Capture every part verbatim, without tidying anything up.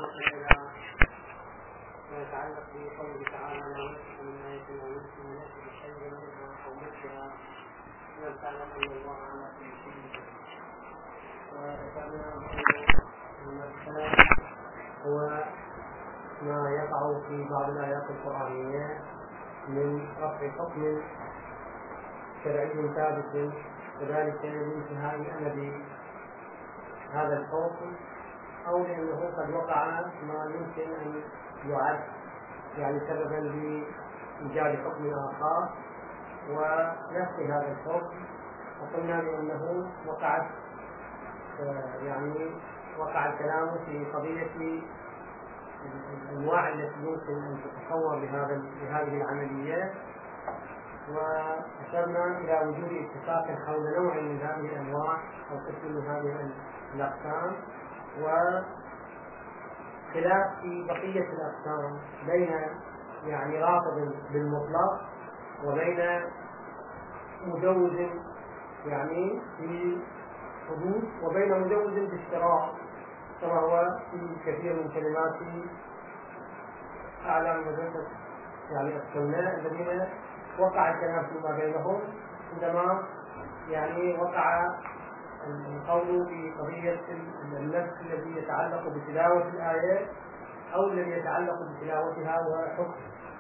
إلى ما يتعلق بقوله تعالى لا نسخ من آية أو نسخ من نسخ شيئا منها أو مثلها لم تعلم أن الله على كل شيء قدير. وذكرنا أن الكلام هو ما يقع في بعض الآيات القرآنية من رفع حكم شرعي ثابت وذلك لانتهاء أمد هذا الحكم أو لأنه قد وقع ما يمكن أن يعد يعني سببا لإيجاد حكم آخر ونفس هذا الحكم. وقلنا بأنه وقعت يعني وقع الكلام في قضية الأنواع التي يمكن أن تتصور بهذا بهذه العمليات، وأشرنا إلى وجود اتفاق حول نوع من هذه الأنواع أو قسم من هذه الأقسام، وخلاف في بقية الأقسام بين يعني رافض بالمطلق وبين مجوز يعني في حدود وبين مجوز باشتراط، كما هو في كثير من كلمات أعلام مدرسة يعني السنة الذين وقع الكلام فيما بينهم عندما يعني وقع القول في قضية النسخ الذي يتعلق بتلاوة الآيات أو الذي يتعلق بتلاوتها وحكم.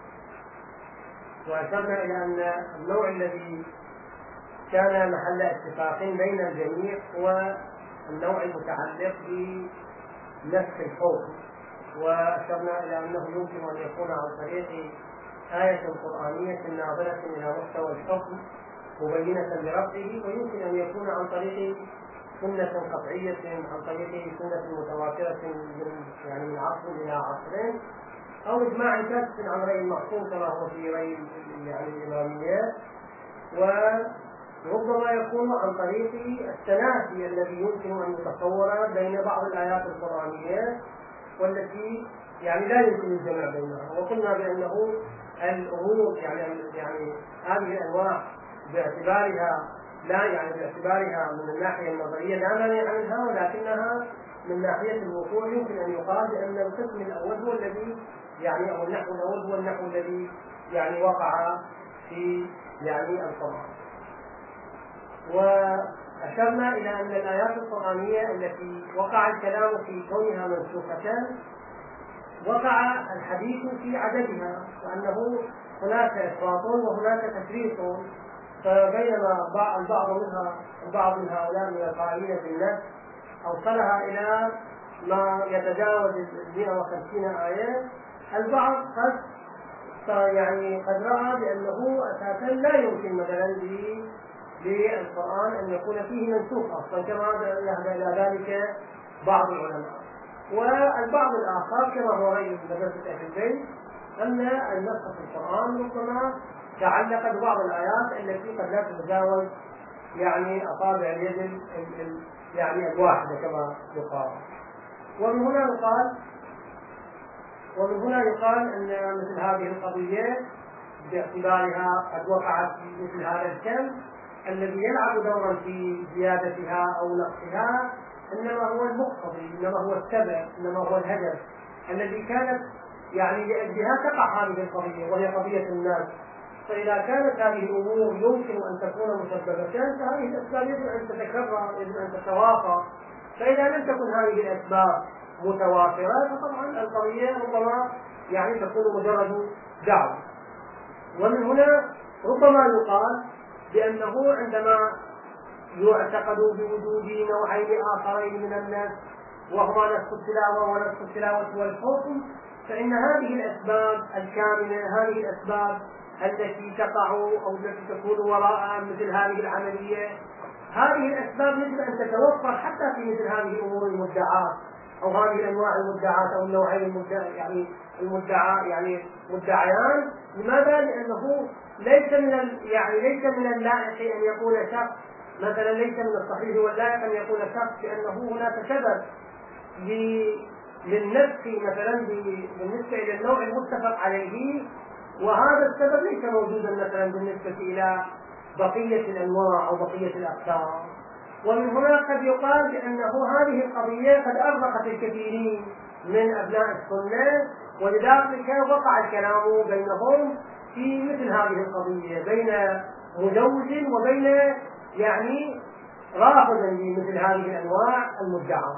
وأشرنا إلى أن النوع الذي كان محل اتفاق بين الجميع هو النوع المتعلق بنسخ الحكم، وأشرنا إلى أنه يمكن أن يكون عن طريق آية قرآنية ناظرة إلى مستوى الحكم مبينة لرفعه، ويمكن أن يكون عن طريق سنة قطعية عن طريق سنة متواترة من يعني من عصر إلى عصرين، أو إجماع كاسف عن رأي المحفوظ كما هو في رأي يعني الإماميات، وربما يكون عن طريق التنافي الذي يمكن أن يتصور بين بعض الآيات القرآنية والتي يعني لا يمكن الجمع بينها. وقلنا بأنه الأمور يعني يعني هذه الأنواع باعتبارها لا يعني باعتبارها من الناحية النظرية لا مانع منها، ولكنها من ناحية الوقوع يمكن أن يقال بأن القسم الأول هو الذي يعني أو النحو الأول هو النحو الذي يعني وقع في يعني القرآن. وأشرنا إلى أن الآيات القرآنية التي وقع الكلام في كونها منسوخة وقع الحديث في عددها، وأنه هناك إفراط وهناك تفريط، فبينما البعض منها البعض من هؤلاء من القائلين بالنسخ أوصلها إلى ما يتجاوز مئة وخمسين آية، البعض قد يعني قد رأى بأنه أساسا لا يمكن مثلا للقرآن أن يكون فيه منسوخ أصلا كما ذهب إلى ذلك بعض العلماء. والبعض الآخر كما هو رأي مدرسة أهل البيت أن النسخ في القرآن ربما تعلق ببعض الآيات التي قد لا تتجاوز يعني أصابع اليد يعني الواحدة كما يقال. ومن هنا يقال ومن هنا يقال أن مثل هذه القضية باعتبارها قد وقعت في مثل هذا الكم الذي يلعب دورا في زيادتها أو نقصها إنما هو المقتضي، إنما هو السبب، إنما هو الهدف الذي كانت يعني لأجلها تقع هذه القضية وهي قضية الناس. فإذا كانت هذه الأمور يمكن أن تكون مسببة فهذه الأسباب يجب أن تتكرر، يجب أن تتوافق. فإذا لم تكن هذه الأسباب متوافرة فطبعا القضية ربما يعني تكون مجرد دعوة. ومن هنا ربما يقال بأنه عندما يعتقد بوجود نوعين آخرين من الناس وهما نفس التلاوة ونفس التلاوة والحكم، فإن هذه الأسباب الكامنة هذه الأسباب التي تقع أو التي تكون وراء مثل هذه العملية هذه الأسباب يجب أن تتوفر حتى في مثل هذه الأمور المدعاة أو هذه الأنواع المدعاة أو النوعين المدعى يعني المدعى يعني مدعيان. لماذا؟ لأنه ليس من يعني ليس من اللائق أن يقول شخص مثلا ليس من الصحيح واللائق أن يقول شخص بأنه هناك سبب للنسخ مثلا بالنسبة إلى النوع المتفق عليه وهذا السبب ليس موجودا مثلا بالنسبة إلى بقية الأنواع أو بقية الأقسام. ومن هنا قد يقال بأنه هذه القضية قد أربقت الكثيرين من أبناء السنة، ولذلك وقع الكلام بينهم في مثل هذه القضية بين مجوز وبين يعني رافض لمثل هذه الأنواع المدعاة.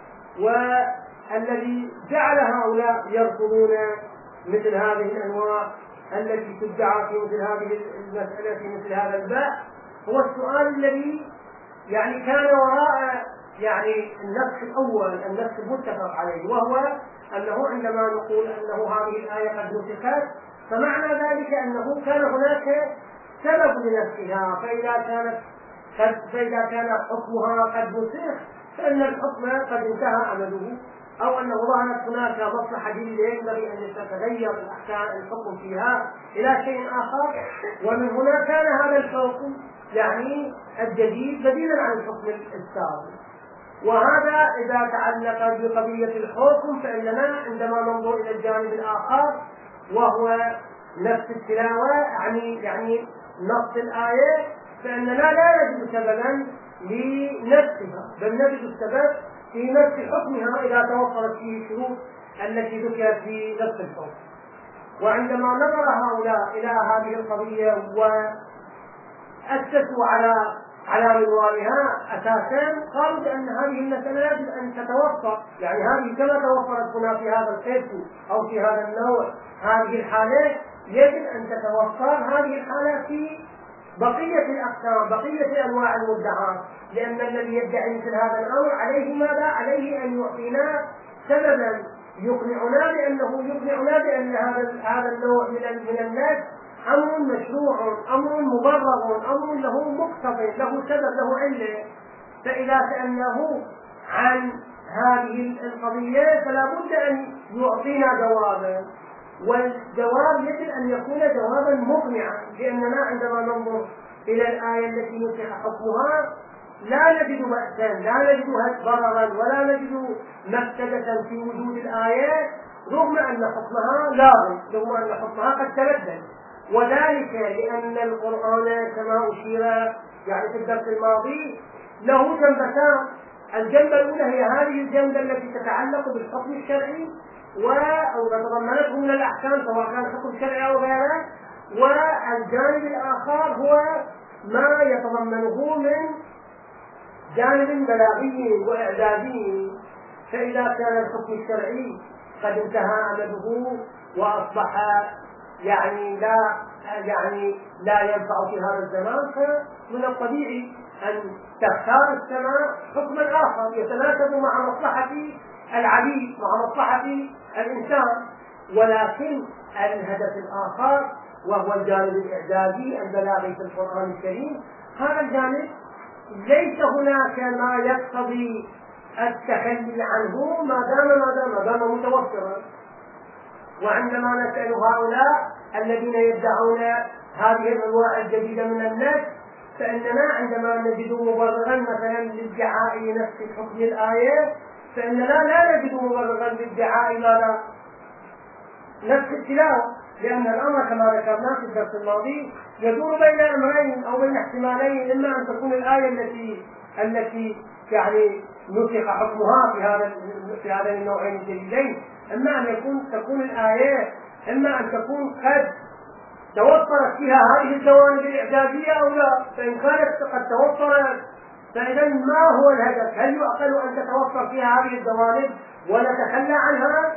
والذي جعل هؤلاء يرفضون مثل هذه الأنواع التي تدعى في مثل هذه المسألة في مثل هذا الباب هو السؤال الذي يعني كان وراء يعني النص الأول، النص المتفق عليه، وهو أنه عندما نقول أنه هذه الآية قد نسخت فمعنى ذلك أنه كان هناك سبب لنسخها، فإذا كانت فإذا كان حكمها قد نسخ فإن الحكم قد انتهى أمده، أو أنه ظهرت هناك مصلحة جديدة ينبغي أن تتغير الأحكام الحكم فيها إلى شيء آخر، ومن هنا كان هذا الحكم يعني الجديد بديلا عن الحكم السابق. وهذا إذا تعلق بقضية الحكم، فإننا عندما ننظر إلى الجانب الآخر وهو نفس التلاوة يعني يعني نص الآية، فإننا لا نجد سببا لنفسها، بل نجد السبب في نفس حكمها إذا توفرت فيه الشروط التي ذكرت في نفس الحكم. وعندما نظر هؤلاء إلى هذه القضية وأسسوا على على منوالها أساسا قالوا بأن هذه المسألة يجب أن تتوفر، يعني هذه كما توفرت هنا في هذا القسم أو في هذا النوع هذه الحالات يجب أن تتوفر هذه الحالة في بقية الأقسام بقية أنواع المدعاة، لأن الذي يدعي مثل هذا الأمر عليه ماذا؟ عليه أن يعطينا سببا يقنعنا بأنه يقنعنا بأن هذا هذا النوع من من الناس أمر مشروع، أمر مبرر، أمر له مقتضى، له سبب، له علة. فإذا سألناه عن هذه القضية فلا بد أن يعطينا جوابا، والجواب يجب أن يكون جوابا مقنعا، لأننا عندما ننظر إلى الآية التي نسخ حكمها لا نجد بأسا، لا نجد ضررا، ولا نجد مفسدة في وجود الآية، رغم أن حكمها لازم، رغم أن حكمها قد تبدل. وذلك لأن القرآن كما أشير يعني في الدرس الماضي له جنبتان، الجنبة الأولى هي هذه الجنبة التي تتعلق بالحكم الشرعي أو تتضمنته من الأحكام سواء كان حكم شرعي أو غيره، والجانب الآخر هو ما يتضمنه من جانب بلاغي وإعدادي. فإذا كان الحكم الشرعي قد انتهى أمده وأصبح يعني لا يعني لا ينفع في هذا الزمان، فمن الطبيعي أن تختار السماء حكما آخر يتناسب مع مصلحة العبيد مع مصلحة الإنسان. ولكن الهدف الآخر وهو الجانب الإعجازي البلاغي في القرآن الكريم، هذا الجانب ليس هناك ما يقتضي التخلي عنه ما دام ما دام, ما دام متوفرا. وعندما نسأل هؤلاء الذين يدعون هذه الأنواع الجديدة من الناس، فإننا عندما نجد مبررا مثلا لادعاء نفس حكم الآية، فإننا لا نجد مبررا لادعاء ماذا؟ نفس التلاوة، لأن الأمر كما ذكرنا في الدرس الماضي يدور بين أمرين أو بين احتمالين، إما أن تكون الآية التي التي يعني نسخ حكمها في هذا في هذين النوعين الجديدين، إما أن يكون تكون الآية إما أن تكون قد توفرت فيها هذه الجوانب الإعجازية أو لا. فإن كانت قد توفرت فإذا ما هو الهدف؟ هل يعقل أن تتوفر فيها هذه الجوانب ونتخلى عنها؟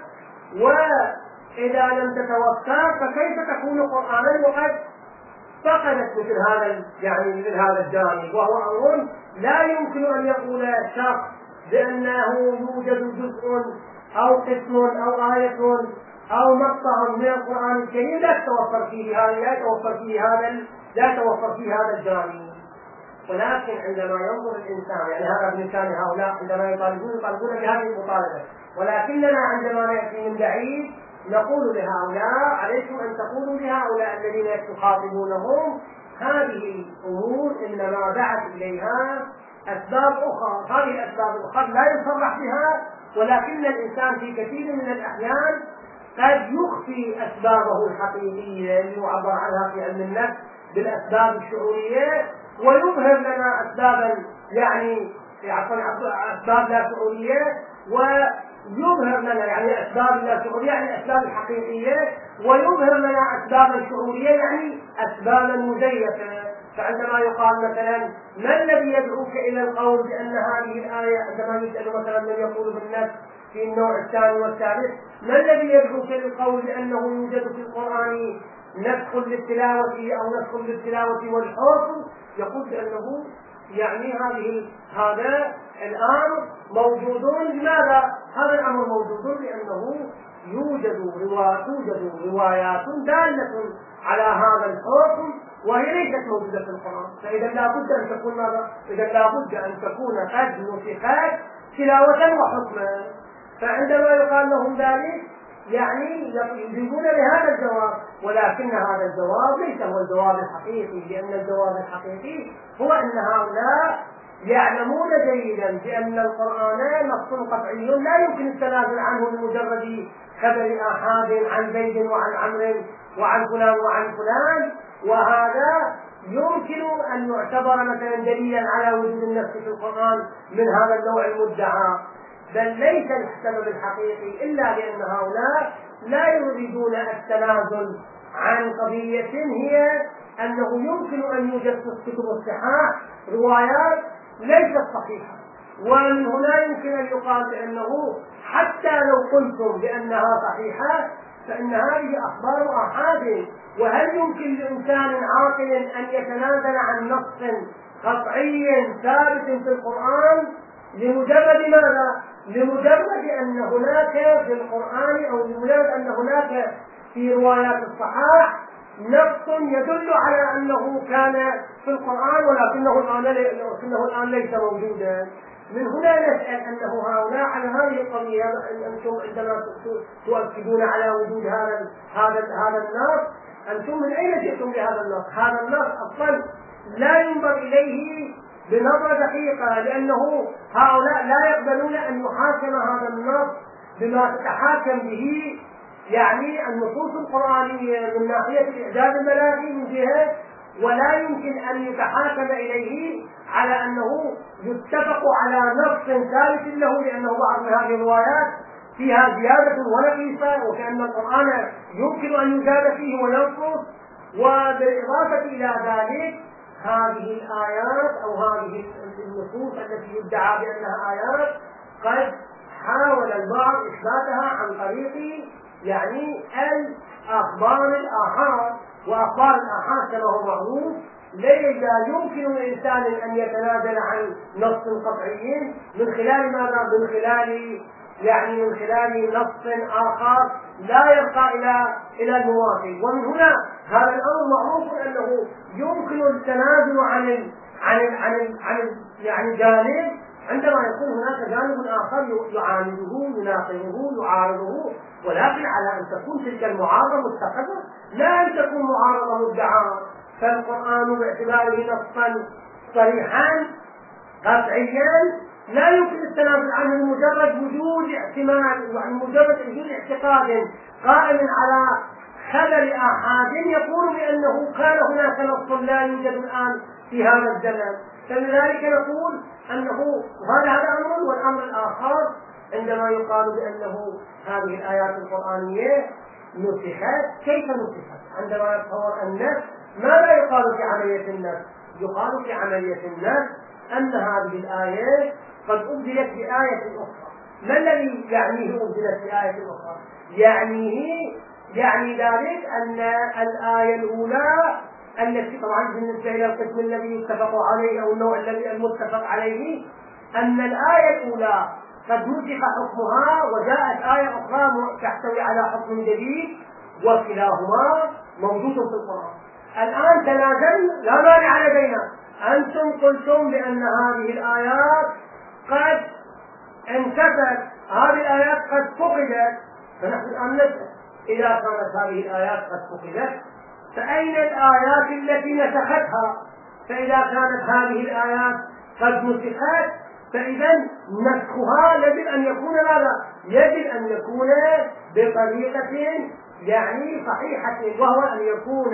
وإذا لم تتوفر فكيف تكون قرآنا وقد فقدت مثل هذا يعني مثل هذا الجانب؟ وهو أمر لا يمكن أن يقول شخص بأنه يوجد جزء أو قسم أو آية أو مقطع من القرآن الكريم لا توفر فيه هذا لا توفر فيه هذا لا توفر فيه هذا الجانب. ولكن عندما ينظر الإنسان يعني هذا بإمكان هؤلاء عندما يطالبون يطالبون بهذه المطالبة، ولكننا عندما نأتي من بعيد نقول لهؤلاء عليكم أن تقولوا لهؤلاء الذين يخاطبونهم هذه الأمور إنما دعت إليها أسباب أخرى، هذه الأسباب الأخرى لا يصرح بها، ولكن الإنسان في كثير من الأحيان قد يخفي أسبابه الحقيقية اللي يعبر عنها في علم النفس بالأسباب الشعورية، ويظهر لنا أسبابا يعني أسباب لا شعورية، ويظهر لنا يعني أسباب لا شعورية يعني الأسباب الحقيقية، ويظهر لنا أسبابا شعورية يعني أسبابا مزيفة. فعندما يقال مثلا ما الذي يدعوك إلى القول بأن هذه الآية، عندما يسأل مثلا من يقول بالنفس في النوع الثاني والثالث ما الذي يدعوك للقول بأنه يوجد في القرآن نسخ للتلاوة أو نسخ للتلاوة والحرف، يقول بأنه يعني هذه هذا الأمر موجود. لماذا هذا الأمر موجود؟ لأنه يوجد روايات توجد روايات دالة على هذا الحكم وهي ليست موجودة في القرآن، فإذا لابد أن تكون ماذا؟ إذا لابد أن تكون قد نسخت تلاوة وحكما. فعندما يقال لهم ذلك يعني يجيبون بهذا الجواب، ولكن هذا الجواب ليس هو الجواب الحقيقي، لأن الجواب الحقيقي هو أن هؤلاء يعلمون جيدا بأن القرآن نص قطعي لا يمكن التنازل عنه بمجرد خبر آحاد عن زيد وعن عمرو وعن فلان وعن فلان، وهذا يمكن أن يعتبر مثلا دليلا على وجود النص في القرآن من هذا النوع المدعى، بل ليس السبب الحقيقي إلا لأن هؤلاء لا يريدون التنازل عن قضية هي أنه يمكن أن يوجد في كتب الصحاح روايات ليست صحيحة، ومن هنا يمكن أن يقال بأنه حتى لو قلتم بأنها صحيحة فإن هذه أخبار آحاد، وهل يمكن لإنسان عاقل أن يتنازل عن نص قطعي ثابت في القرآن لمجرد ماذا؟ لمجرد أن هناك في القرآن أو لمجرد أن هناك في روايات الصحاح نص يدل على أنه كان في القرآن ولكنه الآن لكنه الآن ليس موجودا. من هنا نسأل أنه هؤلاء على هذه القضية أنتم عندما تؤكدون على وجود هذا هذا هذا النص، أنتم من أين جئتم بهذا النص؟ هذا النص أصلا لا ينظر إليه بنظرة دقيقة، لأنه هؤلاء لا يقبلون أن يحاكم هذا النص بما تتحاكم به يعني النصوص القرآنية من ناحية الإعجاز الملاكي من جهة، ولا يمكن أن يتحاكم إليه على أنه يتفق على نص ثالث له، لأنه بعض من هذه الروايات فيها زيادة ونقيصة وكأن القرآن يمكن أن يزاد فيه وينقص. وبالإضافة إلى ذلك هذه الآيات أو هذه النصوص التي يدعى بأنها آيات قد حاول البعض إثباتها عن طريق يعني الأخبار الآحاد، وأخبار الآحاد كما هو معروف لا يمكن لإنسان أن يتنازل عن نص قطعي من خلال ماذا؟ من خلال يعني من خلال نص آخر لا يرقى إلى إلى المواطن. ومن هنا هذا الأمر معروف أنه يمكن التنازل عن ال عن ال عن ال عن ال يعني جانب عندما يكون هناك جانب آخر يعانده يناقضه يعارضه، ولكن على أن تكون تلك المعارضة مستقرة لا أن تكون معارضة مدعاة. فالقرآن باعتباره نصا صريحا قطعيا لا يمكن التنازل عنه لمجرد وجود احتمال يعني مجرد وجود اعتقاد قائم على خبر آحاد يقول بأنه كان هناك نص لا يوجد الآن في هذا الزمن. فلذلك نقول أنه هذا هذا أمر. والأمر الآخر عندما يقال بأنه هذه الآيات القرآنية نسخت، كيف نسخت؟ عندما يتصور النسخ ماذا يقال في عملية النسخ؟ يقال في عملية النسخ أن هذه الآية قد أبدلت بآية أخرى. ما الذي يعنيه أبدلت بآية أخرى؟ يعنيه يعني ذلك أن الآية الأولى التي طبعا بالنسبة إلى القسم الذي يتفق عليه أو النوع الذي المتفق عليه أن الآية الأولى قد نسخ حكمها وجاءت آية أخرى تحتوي على حكم جديد وكلاهما موجود في القرآن. الآن تنازل لا مانع لدينا، أنتم قلتم بأن هذه الآيات قد انتفت، هذه الآيات قد فقدت، فنحن الآن نسأل إذا كانت هذه الآيات قد فقدت فأين الآيات التي نسختها؟ فإذا كانت هذه الآيات قد نسخت فإذا نسخها يجب أن يكون ماذا؟ يجب أن يكون بطريقة يعني صحيحة، وهو أن يكون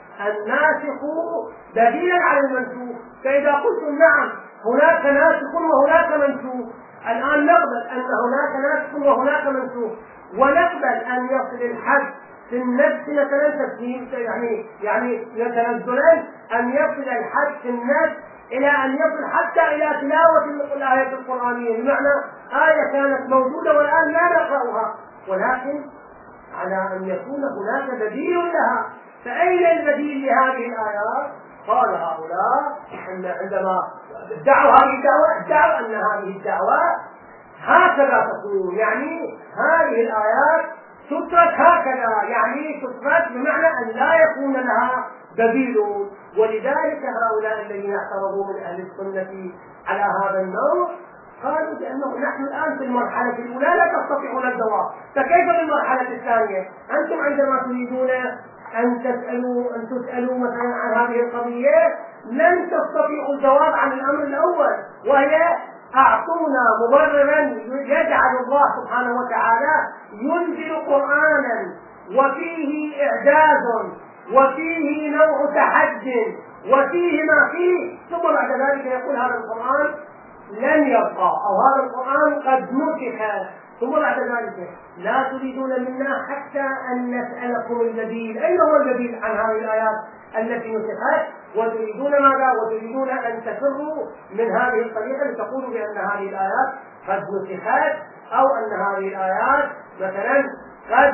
الناسخ بديلا على المنسوخ. فإذا قلتم نعم هناك ناسخ وهناك منسوخ الآن نقبل أن هناك ناسخ وهناك منسوخ، ونقبل أن يصل الحد في النفس مثلا تسليم يعني يعني يتنزلان أن يصل الحد في النفس إلى أن يصل حتى إلى تلاوة الآية القرآنية، بمعنى آية كانت موجودة والآن لا نقرأها، ولكن على أن يكون هناك بديل لها. فأين البديل لهذه الآيات؟ قال هؤلاء أن عندما ادعوا هذه الدعوة ادعوا أن هذه الدعوة هكذا تكون، يعني هذه الآيات تترك هكذا، يعني تترك بمعنى أن لا يكون لها بديل. ولذلك هؤلاء الذين اعترضوا من أهل السنة على هذا النوع قالوا بأنه نحن الآن في المرحلة الأولى لا تستطيعون الجواب، فكيف بالمرحلة الثانية؟ أنتم عندما تريدون أن تسألوا أن تسألوا مثلا عن هذه القضية لن تستطيعوا الجواب عن الأمر الأول، وهي أعطونا مبررا يجعل الله سبحانه وتعالى ينزل قرآنا وفيه إعجاز وفيه نوع تحدي وفيه ما فيه، ثم بعد ذلك يقول هذا القرآن لن يبقى أو هذا القرآن قد نسخ، ثم بعد ذلك لا تريدون منا حتى أن نسألكم البديل، أين هو البديل عن هذه الآيات التي نسخت؟ وتريدون ماذا؟ وتريدون أن تفروا من هذه الطريقة لتقولوا بأن هذه الآيات قد نسخت أو أن هذه الآيات مثلا قد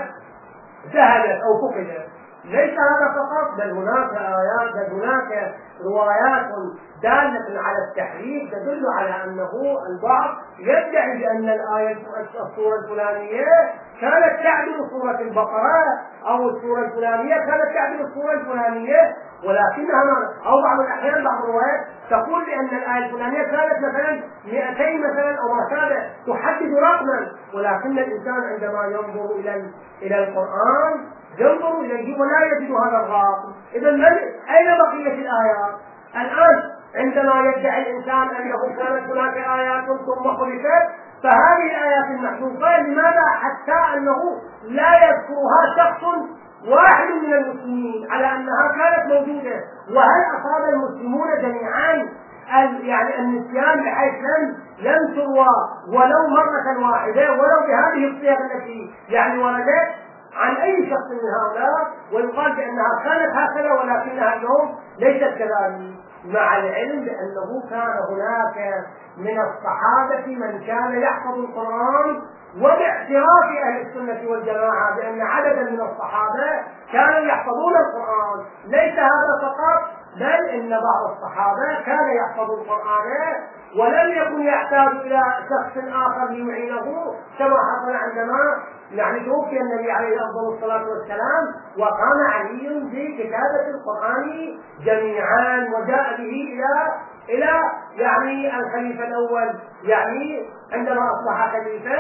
ذهبت أو فقدت. ليس هذا فقط، بل هناك آيات بل هناك روايات دالة على التحريف تدل على أنه البعض يدعي بأن الآية السورة الفلانية كانت تعدل سورة البقرة أو السورة الفلانية كانت تعدل السورة الفلانية، ولكنها أو بعض الأحيان بعض الروايات تقول بأن الآية الفلانية كانت مثلا مئتين مثلا أو ما شابه تحدد رقما، ولكن الإنسان عندما ينظر إلى إلى القرآن ينظر إليه ولا يجد هذا الرقم. إذا أين بقية الآيات؟ الآن عندما يدعي الإنسان أنه كانت هناك آيات ثم حذفت، فهذه الآيات المحذوفة لماذا؟ حتى أنه لا يذكرها شخص واحد من المسلمين على أنها كانت موجودة. وهل أصاب المسلمون جميعا يعني النسيان بحيث لم لم تروى ولو مرة واحدة ولو بهذه الصيغة التي يعني وردت عن أي شخص من هؤلاء، ويقال بأنها كانت هكذا ولكنها اليوم ليست كذلك، مع العلم بأنه كان هناك من الصحابة من كان يحفظ القرآن، وباعتراف أهل السنة والجماعة بأن عددا من الصحابة كانوا يحفظون القرآن. ليس هذا فقط، بل إن بعض الصحابة كان يحفظ القرآن ولم يكن يحتاج إلى شخص آخر ليعينه، كما حصل عندما يعني توفي النبي عليه أفضل الصلاة والسلام وقام علي بكتابة القرآن جميعا وجاء به إلى إلى يعني الخليفة الأول، يعني عندما أصبح خليفة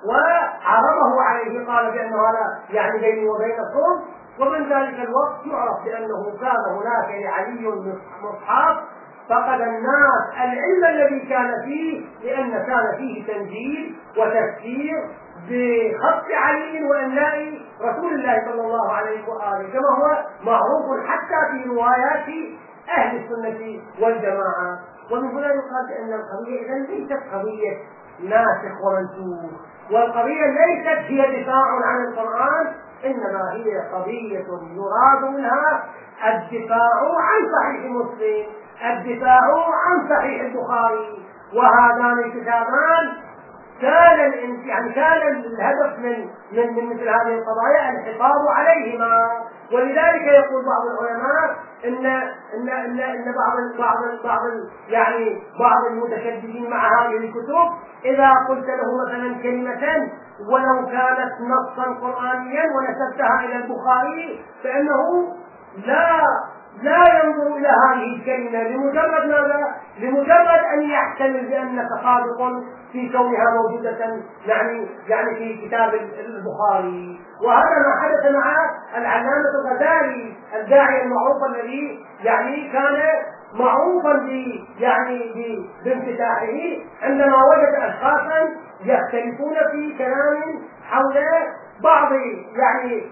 وعرضه عليه قال بأن هذا يعني بيني وبينكم. ومن ذلك الوقت يعرف بأنه كان هناك لعلي مصحف فقد الناس العلم الذي كان فيه، لأن كان فيه تنزيل وتفسير بخط علي وإملاء رسول الله صلى الله عليه وآله، كما هو معروف حتى في روايات أهل السنة والجماعة. ومن هنا يقال بأن القضية إذن ليست قضية ناسخ ومنسوخ، والقضية ليست هي دفاع عن القرآن، إنما هي قضية يراد منها الدفاع عن صحيح مسلم، الدفاع عن صحيح البخاري، وهذان الكتابان كان يعني كان الهدف من من من مثل هذه القضايا الحفاظ عليهما. ولذلك يقول بعض العلماء ان ان ان, إن بعض بعض بعض يعني بعض المتشددين مع هذه الكتب اذا قلت له مثلا كلمة ولو كانت نصا قرآنيا ونسبتها الى البخاري فانه لا لا ينظر إلى هذه الكلمة لمجرد ماذا؟ لمجرد أن يحتمل بأنك صادق في كونها موجودة يعني يعني في كتاب البخاري. وهذا ما حدث مع العلامة الغزالي الداعية المعروف الذي يعني كان معروفا ب يعني بانفتاحه عندما وجد أشخاصا يختلفون في كلام حول بعض يعني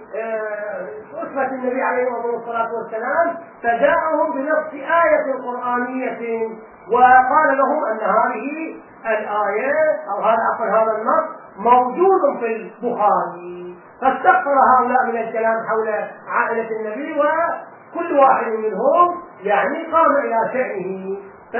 أسرة النبي عليه الصلاة والسلام، فجاءهم بنص آية قرآنية وقال لهم أن هذه الآية أو هذا عفوا هذا النص موجود في البخاري، فاستغفر هؤلاء من الكلام حول عائلة النبي، وكل واحد منهم يعني قام إلى شأنه.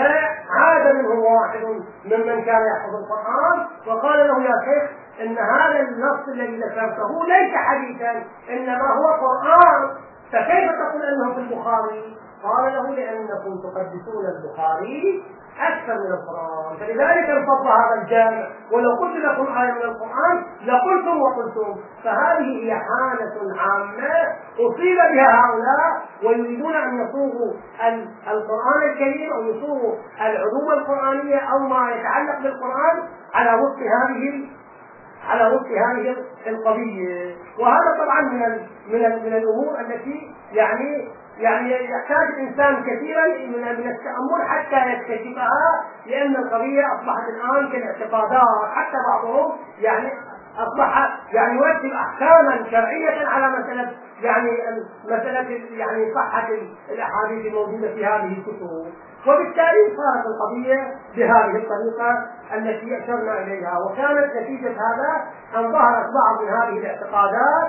فعاد منهم واحد ممن كان يحفظ القرآن وقال له: يا شيخ، إن هذا النص الذي ذكرته ليس حديثا، إنما هو قرآن، فكيف تقول أنه في البخاري؟ قال له: لأنكم تقدسون البخاري أكثر من القرآن، فلذلك انفض هذا الجامع، ولو قلت لكم آية من القرآن لقلتم وقلتم. فهذه هي حالة عامة أصيب بها هؤلاء، ويريدون أن يصوغوا القرآن الكريم أو يصوغوا العلوم القرآنية أو ما يتعلق بالقرآن على وفق هذه على وفق هذه القضية. وهذا طبعا من ال من ال من الأمور التي يعني يعني يحتاج الإنسان كثيرا من من التأمل حتى يكتشفها، لأن القضية أصبحت الآن كالاعتقادات، حتى بعضهم يعني أصبح يعني يرتب أحكاما شرعية على مسألة يعني مسألة يعني صحة الأحاديث الموجودة في هذه الكتب، وبالتالي صارت القضية بهذه الطريقة التي أشرنا إليها. وكانت نتيجة هذا أن ظهرت بعض من هذه الاعتقادات،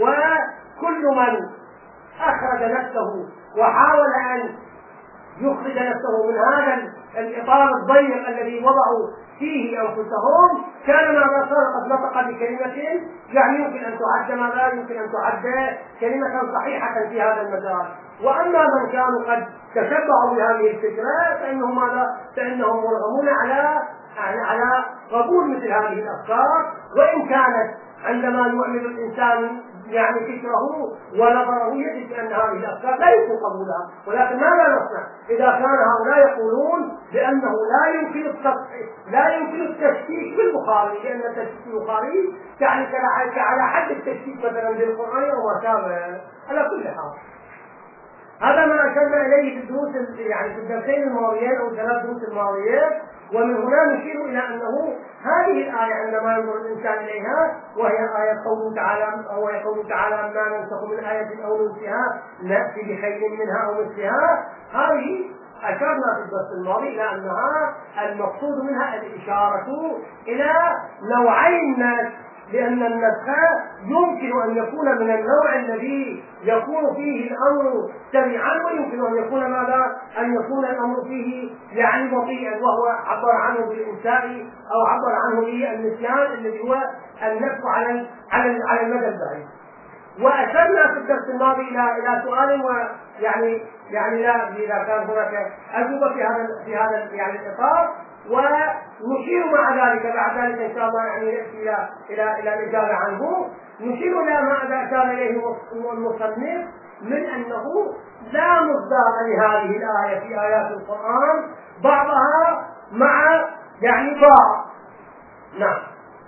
وكل من أخرج نفسه وحاول أن يخرج نفسه من هذا الإطار الضيق الذي وضعوا فيه أنفسهم كان ماذا صار قد نطق بكلمة يعني يمكن أن تعد ماذا يمكن أن تعد كلمة صحيحة في هذا المجال. وأما من كانوا قد تشبعوا بهذه الفكرة فإنهم ماذا فإنهم مرغمون على على قبول مثل هذه الأفكار، وإن كانت عندما يعمل الإنسان يعني فكره ونظره يجد أن هذه الأفكار لا يمكن قبولها. ولكن ماذا نصنع إذا كان هؤلاء يقولون بأنه لا يمكن لا يمكن التشكيك بالبخاري، لأن التشكيك بالبخاري يعني على حد التشكيك مثلا بالقرآن أو ما شابه. على كل حال هذا ما أشرنا إليه في الدروس يعني في الدرسين الماضيين أو ثلاث دروس الماضيين، ومن هنا نشير إلى أنه هذه الآية عندما ينظر الإنسان إليها وهي آية قوله تعالى أو يقول تعالى: ما ننسخ من آية أو ننسها نأتي بخير منها أو مثلها، هذه أشرنا في الدرس الماضي إلى أنها المقصود منها الإشارة إلى نوعين الناس، لأن النسخ يمكن أن يكون من النوع الذي يكون فيه الأمر سريعا، ويمكن أن يكون ماذا أن يكون الأمر فيه يعني بطيئا، وهو عبر عنه بالإنساء أو عبر عنه بالنسيان الذي هو النسخ على على على المدى البعيد. وأشرنا في الدرس الماضي إلى إلى سؤال ويعني يعني لا إذا كان هناك أجوبة في هذا في هذا يعني الإطار، ونشير مع ذلك بعد ذلك إن شاء الله يعني نأتي إلى إلى إلى الإجابة عنه. نشير إلى ما أشار إليه المصنف من أنه لا مصداق لهذه الآية في آيات القرآن بعضها مع يعني بعض. نعم.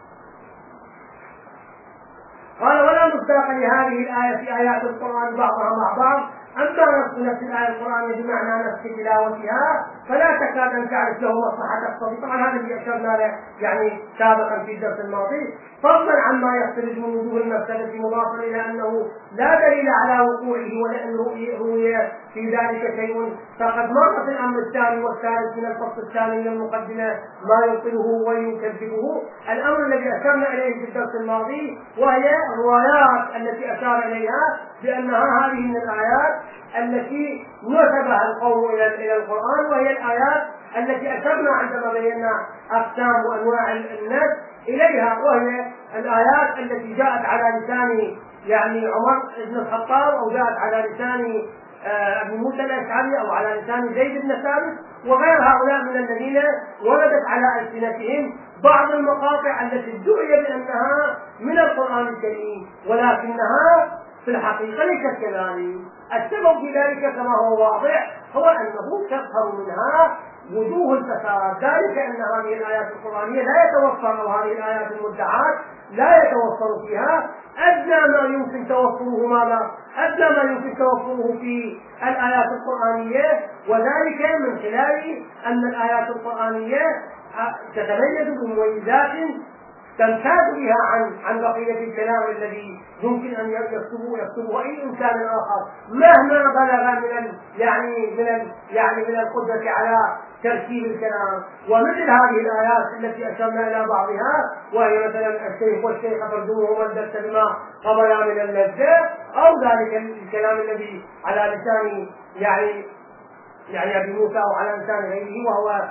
قال: ولا مصداق لهذه الآية في آيات القرآن بعضها مع بعض، أما نفس نفس الآية القرآنية بمعنى نفس تلاوتها فلا تكاد أن تعرف له مصلحة تقتضي. طبعا هذا اللي أشرنا له يعني سابقا في الدرس الماضي، فضلا عما يختلف من وجوه المسألة مضافا إلى أنه لا دليل على وقوعه ولأن روي في ذلك شيء، فقد مر في الأمر الثاني والثالث من الفصل الثاني من المقدمة ما يبطله ويكذبه. الأمر الذي أشرنا إليه في الدرس الماضي وهي الروايات التي أشار إليها بأنها هذه من الآيات التي نسبها القوم إلى إلى القرآن، وهي الآيات التي أشرنا عندما بينا أقسام وأنواع الناس إليها، وهي الآيات التي جاءت على لسان يعني عمر بن الخطاب أو جاءت على لسان أبي موسى الأشعري أو على لسان زيد بن ثابت وغير هؤلاء من الذين وردت على ألسنتهم بعض المقاطع التي ادعي بأنها من القرآن الكريم، ولكنها في الحقيقة ليست كذلك. السبب في ذلك كما هو واضح هو أنه تظهر منها وجوه الفساد، ذلك أن هذه الآيات القرآنية لا يتوفر أو هذه الآيات المدعاة لا يتوفر فيها أدنى ما يمكن توفره ماذا؟ أدنى ما يمكن توفره في الآيات القرآنية، وذلك من خلال أن الآيات القرآنية تتميز بمميزات تمتاز بها عن عن بقية الكلام الذي يمكن أن يكتبه يكتبه أي إنسان آخر مهما بلغ من ال يعني من ال يعني من القدرة على تركيب الكلام. ومثل هذه الآيات التي أشرنا إلى بعضها، وهي مثلا الشيخ والشيخ فارجموهما الدرس بما قبلا من اللذة، أو ذلك الكلام الذي على لسان يعني يعني أبي موسى أو على لسان غيره، وهو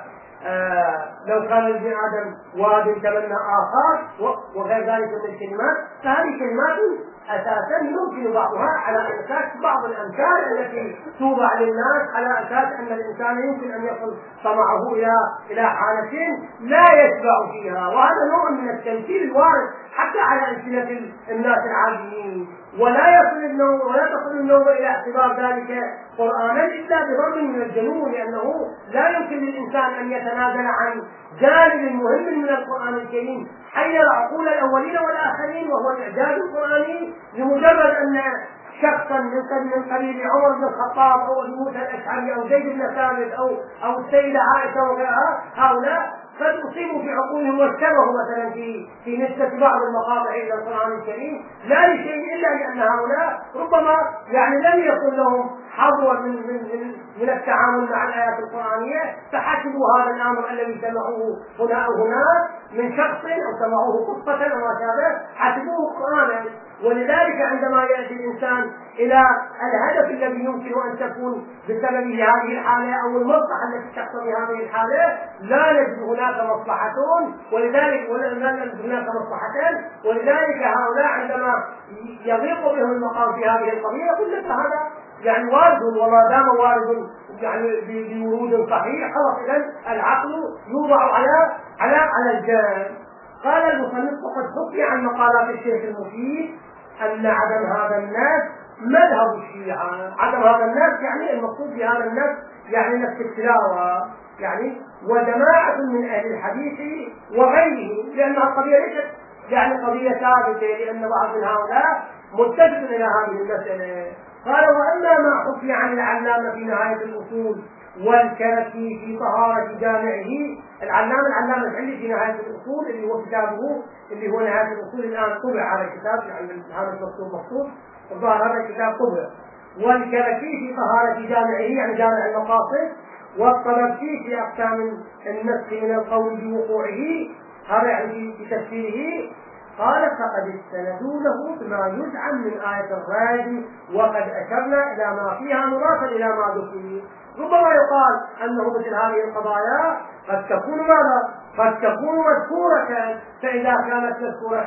آه لو كان لابن آدم واد تمنى آخر وغير ذلك من الكلمات. فهذه كلمات أساسا يمكن بعضها على أساس بعض الأمثال التي توضع للناس على أساس أن الإنسان يمكن أن يصل طمعه إلى إلى حالة لا يشبع فيها. وهذا نوع من التمثيل الوارد حتى على ألسنة الناس العاديين، ولا يصل النوم ولا تصل النوم إلى اعتبار ذلك قرآنا إلا بضرب من الجنون، لأنه لا يمكن للإنسان أن يتنازل عن جانب مهم من القرآن الكريم حير عقول الأولين والآخرين، وهو الإعجاز القرآني. لمجرد أن شخصا من قبيل عمر بن الخطاب أو أبي موسى الأشعري أو زيد بن ثابت أو أو السيدة عائشة وغيرها، هؤلاء قد أصيبوا في عقولهم واشتبهوا مثلا في في نسبة بعض المقاطع إلى القرآن الكريم، لا لشيء إلا لأن هؤلاء ربما يعني لم يكن لهم حظوة من من من, من التعامل مع الآيات القرآنية، فحسبوا هذا الأمر الذي سمعوه هنا أو هناك من شخص أو سمعوه قصة أو ما شابه حسبوه قرآنا. ولذلك عندما يأتي الإنسان إلى الهدف الذي يمكن أن تكون بسببه هذه الحالة أو المصلحة التي تقتضي هذه الحالة، لا نجد هناك مصلحتون، ولذلك لا نجد هناك مصلحتين. ولذلك هؤلاء عندما يضيق بهم المقام في هذه القضية يقول لك هذا يعني وارد، وما دام وارد يعني بورود صحيح خلاص إذن العقل يوضع على على على الجانب. قال المصنف: وقد حكي عن مقالات الشيخ المفيد أن عدم هذا الناس مذهب الشيعة. عدم هذا الناس يعني المقصود بهذا الناس يعني نفس التلاوة يعني وجماعة من أهل الحديث وغيرهم، لأنها قضية ليست يعني قضية ثابتة، لأن بعض من هؤلاء متفق إلى هذه المسألة. قال: وأما ما حكي عن العلامة في نهاية الأصول والكركي في طهارة جامعه. العلامة العلامة الحلي في نهاية الأصول اللي هو كتابه اللي هو نهاية الأصول الآن طبع على الكتاب، يعني هذا المكتوب مخصوص الظاهر هذا الكتاب طبع. والكركي في طهارة جامعه يعني جامع المقاصد. والطبرسي في أقسام النسخ من القول بوقوعه، هذا يعني في تفسيره. قال: فقد استندوا له بما يزعم من آية الرجم، وقد أشرنا إلى ما فيها مضافا إلى ما ذكر. ربما يقال أنه مثل هذه القضايا قد تكون ماذا؟ قد تكون مذكورة، فإذا كانت مذكورة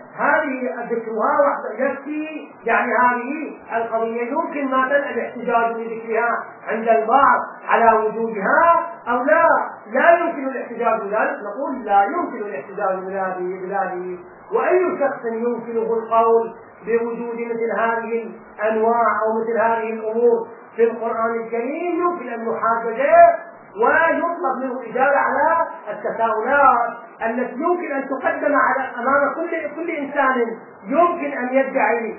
هذه ذكرها وحده يكفي، يعني هذه القضية يمكن مثلا الاحتجاج بذكرها عند البعض على وجودها أو لا لا يمكن الاحتجاج بذلك. نقول لا يمكن الاحتجاج بذلك. وأي شخص يمكنه القول بوجود مثل هذه الأنواع أو مثل هذه الأمور في القرآن الكريم يمكن أن يحاجج ويطلب منه إجابة على التساؤلات التي يمكن أن تقدم على أمام كل كل إنسان يمكن أن يدعي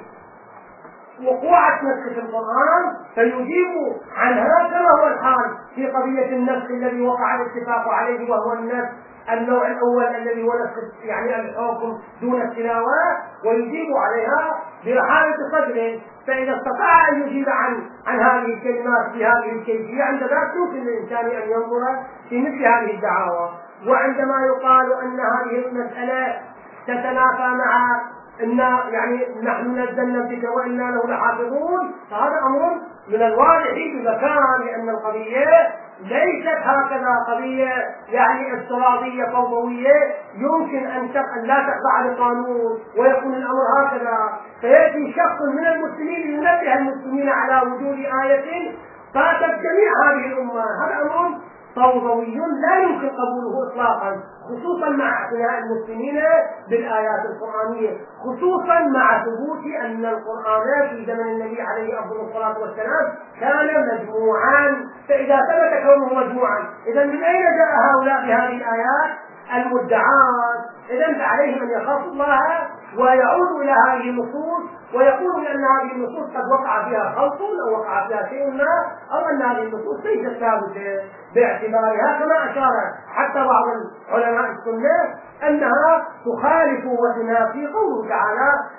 وقوع النسخ في القرآن، فيجيب عنها كما هو الحال في قضية النسخ الذي وقع الاتفاق عليه، وهو النسخ النوع الأول الذي هو نسخ يعني الحكم دون التلاوة، ويجيب عليها برحالة قدر. فإذا استطاع أن يجيب عن عن هذه الكلمات بهذه الكيفية، عند ذلك يمكن للإنسان أن ينظر في مثل هذه الدعاوى. وعندما يقال أن هذه المسألة تتنافى مع إن يعني نحن نزلنا الذكر وإنا له لحافظون، فهذا أمر من الواضح بمكان، لأن القضية ليست هكذا قضية يعني افتراضية فوضوية يمكن أن لا تخضع لقانون ويكون الأمر هكذا. فيأتي شخص من المسلمين لينبه المسلمين على وجود آية فاتت جميع هذه الأمة، هذا أمر فوضوي لا يمكن قبوله إطلاقا، خصوصا مع اعتناء المسلمين بالآيات القرآنية، خصوصا مع ثبوت أن القرآن في زمن النبي عليه أفضل الصلاة والسلام كان مجموعا. فإذا ثبت كونه مجموعا، إذا من أين جاء هؤلاء بهذه الآيات المدعاة؟ إذا فعليهم أن يخافوا الله ويعودوا إلى هذه النصوص ويقولوا بأن هذه النصوص قد وقع فيها خلط أو وقع فيها شيء ما، أو أن هذه النصوص ليست ثابتة باعتبارها كما أشار حتى بعض علماء السنة أنها تخالف وتنافي قوله تعالى: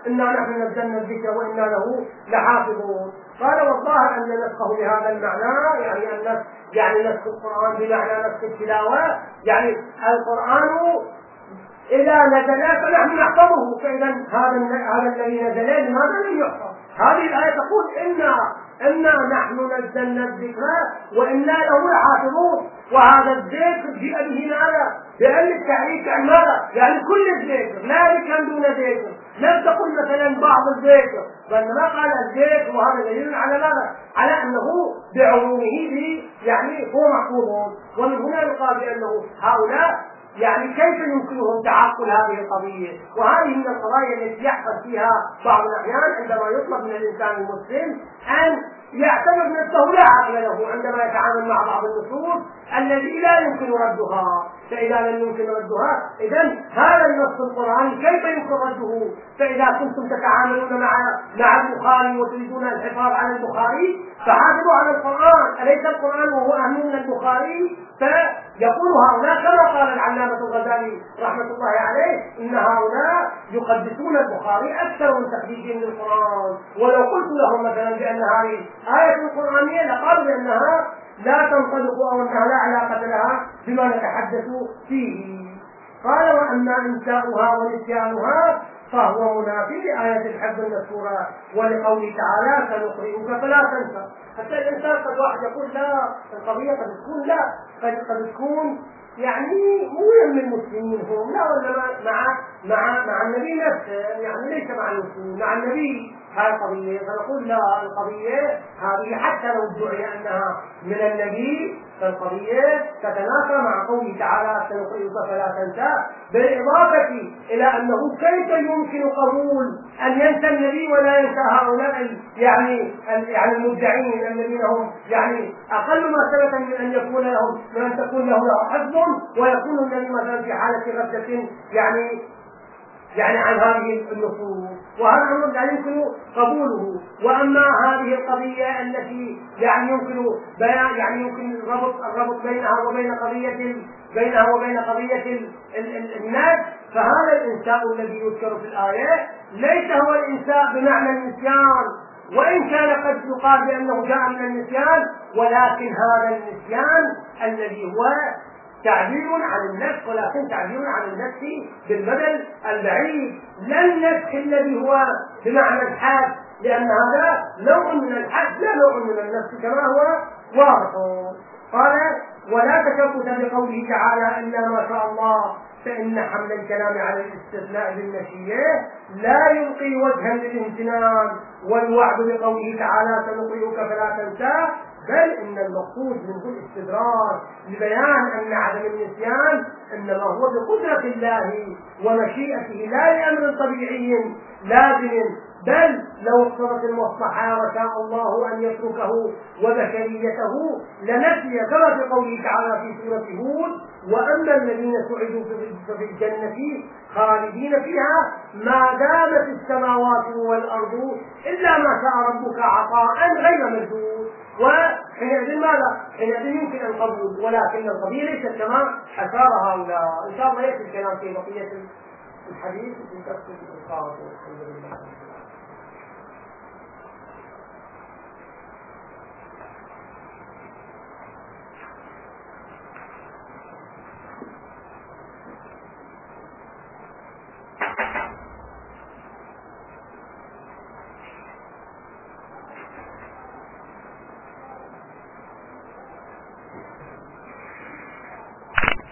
إنا نحن نزلنا الذكر وإنا له لحافظون. قال والظاهر أن نسخه بهذا المعنى، يعني أن يعني نسخ القرآن بمعنى نسخ التلاوة، يعني القرآن إذا نزل فنحن نحفظه، فإذا هذا هذا الذي نزل لماذا لم يحفظ؟ هذه الآية تقول إنا إنا نحن نزلنا الذكر وإنا له لحافظون، وهذا الذكر جاء به ماذا؟ بأن التعريف عن ماذا؟ يعني كل الذكر، لا ذكر دون ذكر، لم تقل مثلا بعض الذكر، بل ما قال الذكر، وهذا دليل على ماذا؟ على أنه بعمومه يعني هو محفوظ. ومن هنا يقال بأنه هؤلاء يعني كيف يمكنهم تعقل هذه القضية؟ وهذه من القضايا التي يحصل فيها بعض الأحيان عندما يطلب من الإنسان المسلم أن يعتبر نفسه لا عقل له عندما يتعامل مع بعض النصوص التي لا يمكن ردها. فإذا لم يمكن ردها، إذن هذا النص القرآني كيف يمكن رده؟ فإذا كنتم تتعاملون مع مع البخاري وتريدون الحفاظ على البخاري فحافظوا على القرآن، أليس القرآن وهو أهم من البخاري؟ فيقول هؤلاء كما قال العلامة الغزالي رحمة الله عليه إن هؤلاء يقدسون البخاري أكثر من تقديسهم للقرآن. ولو قلت لهم مثلا بأن هذه آية قرآنية لقالوا بأنها لا تنطلق أو أنها لا علاقة لها بما نتحدث فيه. قال وأما إنساؤها ونسيانها فهو منافي لآية الحفظ المذكورة ولقوله تعالى سنقرئك فلا تنسى. حتى الإنسان قد واحد يقول لا، القضية قد تكون لا قد قد تكون يعني مو من المسلمين هم، لا ولا مع مع مع النبي نفسه، يعني ليس مع المسلمين، مع النبي هذه القضية. فنقول لا، القضية هذه حتى لو ادعي أنها من النبي فالقضية تتنافى مع قوله تعالى سنقرئك فلا تنسى، بالإضافة إلى أنه كيف يمكن قبول أن ينسى النبي ولا ينسى هؤلاء يعني يعني المدعين الذين هم يعني أقل مرتبة من أن يكون لهم من أن تكون له حفظ ويكون النبي مثلا في حالة غفلة يعني يعني عن هذه النصوص، وهذا الأمر لا يمكن قبوله. وأما هذه القضية التي يعني يمكن بيان يعني يمكن الربط الربط بينها وبين قضية بينها وبين قضية الناس، فهذا الإنساء الذي يذكر في الآية ليس هو الإنساء بمعنى النسيان، وإن كان قد يقال بأنه جاء من النسيان، ولكن هذا النسيان الذي هو تعبير عن النفس، ولكن تعبير عن النفس بالبدل البعيد، لا النفس الذي هو بمعنى الحاد، لأن هذا نوع من الحد لا نوع من النفس كما هو واضح. قال ولا تشبث بقوله تعالى إلا ما شاء الله، فإن حمل الكلام على الاستثناء بالمشيئة لا يلقي وجها للامتنان، والوعد بقوله تعالى سنقرئك فلا تنسى، بل إن المقصود منه الاستدراج لبيان أن عدم النسيان إنما هو بقدرة الله ومشيئته لا لأمر طبيعي لازم، بل لو اقتضت المصلحة وشاء الله أن يتركه وبشريته لنسي، كما في قوله تعالى في سورة هود وأما الذين سعدوا في الجنة خالدين فيها ما دامت السماوات والأرض إلا ما شاء ربك عطاء غير مجدود. وحينئذ ماذا؟ حينئذ يمكن القبول، ولكن القضية ليست كما أشار هؤلاء. إن شاء الله يأتي الكلام في بقية الحديث في تفسير القاضي. الحمد لله.